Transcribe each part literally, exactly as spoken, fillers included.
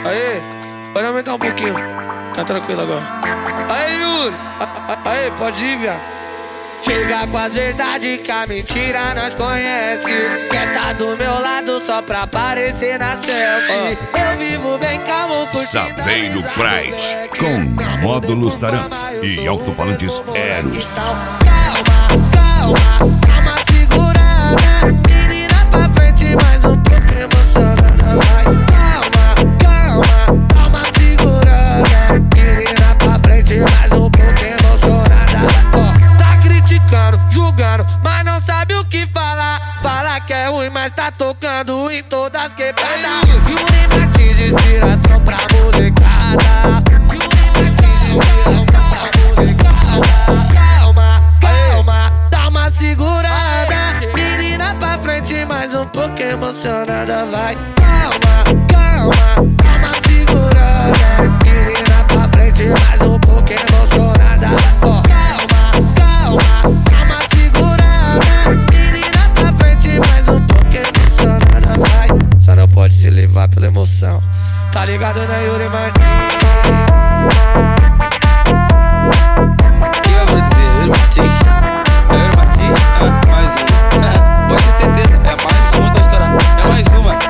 Aê, pode aumentar um pouquinho. Tá tranquilo agora. Aê, Yuri. Aê, pode ir, viado. Chega com as verdades que a mentira nós conhece. Quer tá do meu lado só pra aparecer na selfie. Oh. Eu vivo bem calmo, curtindo Saveiro Pride, com módulos Taramps e alto-falantes Eros. Calma, calma, calma, segurada. Menina pra frente, mais um pouco emocionada, vai. Calma, calma, calma, segurada. Menina pra frente, mais um pouco emocionada. Ó, tá criticando, julgando, mas não sabe o que falar. Fala que é ruim, mas tá tocando em todas quebradas. E o Neymar de inspiração pra molecada. E o Neymar de inspiração pra molecada. Calma, calma, dá uma segurada. Menina pra frente, mais um pouco emocionada, vai. Calma, calma, dá uma segurada. Menina pra frente, mais um pouco emocionada. Ó, calma, calma, dá uma segurada. Menina pra frente, mais um pouco emocionada, vai. Só não pode se levar pela emoção. Tá ligado, né, Yuri Martins? O que eu vou dizer? Yuri Martins. É Yuri Martins? Ah, mais um. Pode ter certeza, é mais uma da história. É mais uma.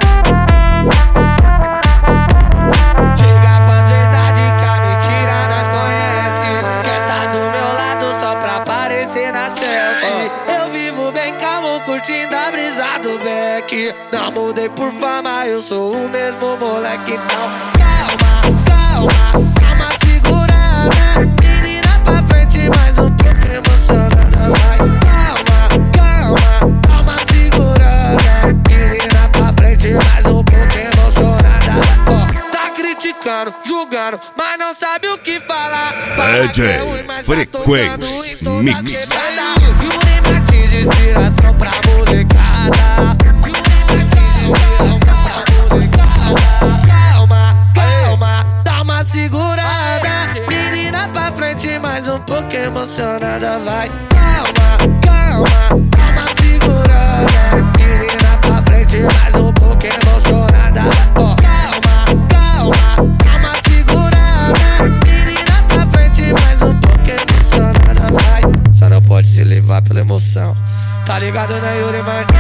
Chega com as verdades que a mentira nós conhece. Quer tá do meu lado só pra aparecer na selfie. Eu vivo bem calmo, curtindo a brisa do Beck. Não mudei por fama, eu sou o mesmo moleque. Então calma, calma, calma, segurada. Menina pra frente, mais um pouco emocionada, vai. Calma, calma, calma, segurada. Menina pra frente, mais um pouco emocionada. Ó, tá criticando, julgando, mas não sabe o que falar. Fala D que é J ruim, mas tá Frequência tocando em todas Mix. quebradas. E o Neymar de inspiração pra molecada. E o Neymar de inspiração pra molecada. Calma, calma, dá uma segurada. Menina pra frente, mais um pouco emocionada, vai. Calma, calma, dá uma segurada. Menina pra frente, mais um pouco emocionada. Ó, calma, calma, dá uma segurada. Menina pra frente, mais um pouco emocionada, vai. Só não pode se levar pela emoção. Tá ligado, né, Yuri Martins?